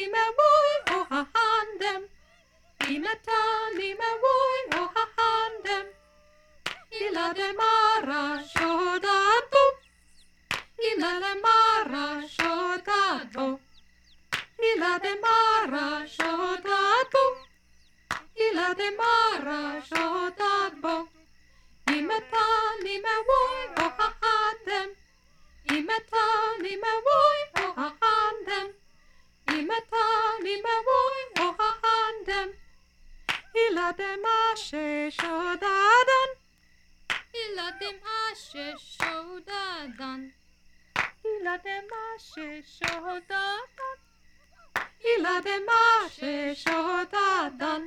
me voi o ha handem. Imeta ni me voi o ha handem. Ila de mara shodato. Ila de mara shodato. Ila de mara shodato. Ila de mara shodato. Imeta ni me voi o ha handem. Imeta ni me voi o ha handem. Imeta ni me voi o ha handem. Ila de mashe shodadan. Ila de mashe shodadan. Ila de mashe shodadan. Ila de mashe shodadan.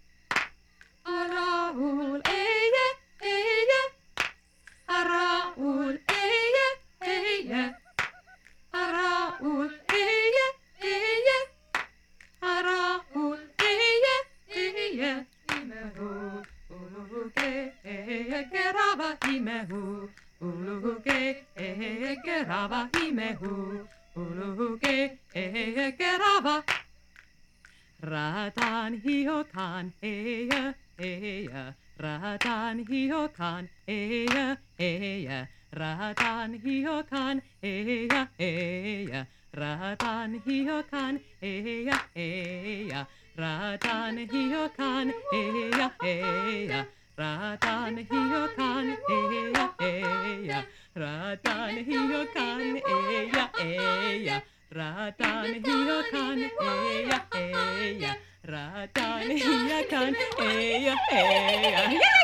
Araul eye eye. Araul eye eye. Araul eye eye. Araul eye eye. Imehu uluke gerava imehu uluke gerava imehu uluke gerava. Ratan hiokan eya eya. Ratan hiokan eya eya. Ratan hiokan eya eya. Ratan hiokan eya eya. Ratan hiokan eya eya. Ratan hiokan eya eya. Ratan hiokan eya eya. Ratan hiokan eya eya. Ratan hiokan eya eya.